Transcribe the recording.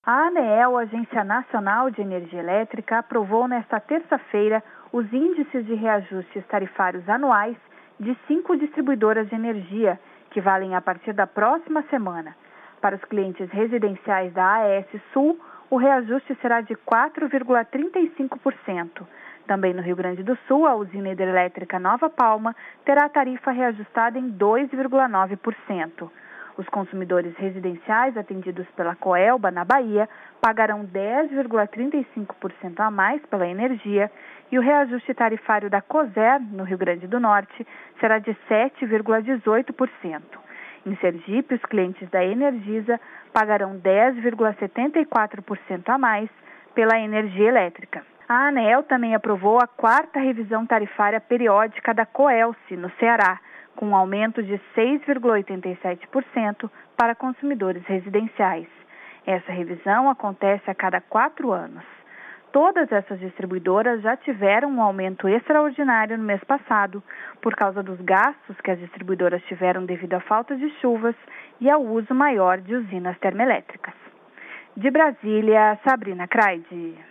A ANEEL, Agência Nacional de Energia Elétrica, aprovou nesta terça-feira os índices de reajustes tarifários anuais de 5 distribuidoras de energia, que valem a partir da próxima semana. Para os clientes residenciais da AES Sul, o reajuste será de 4,35%. Também no Rio Grande do Sul, a usina hidrelétrica Nova Palma terá a tarifa reajustada em 2,9%. Os consumidores residenciais atendidos pela Coelba, na Bahia, pagarão 10,35% a mais pela energia e o reajuste tarifário da COSER, no Rio Grande do Norte, será de 7,18%. Em Sergipe, os clientes da Energisa pagarão 10,74% a mais pela energia elétrica. A ANEEL também aprovou a 4ª revisão tarifária periódica da Coelce, no Ceará, com um aumento de 6,87% para consumidores residenciais. Essa revisão acontece a cada 4 anos. Todas essas distribuidoras já tiveram um aumento extraordinário no mês passado, por causa dos gastos que as distribuidoras tiveram devido à falta de chuvas e ao uso maior de usinas termoelétricas. De Brasília, Sabrina Craide.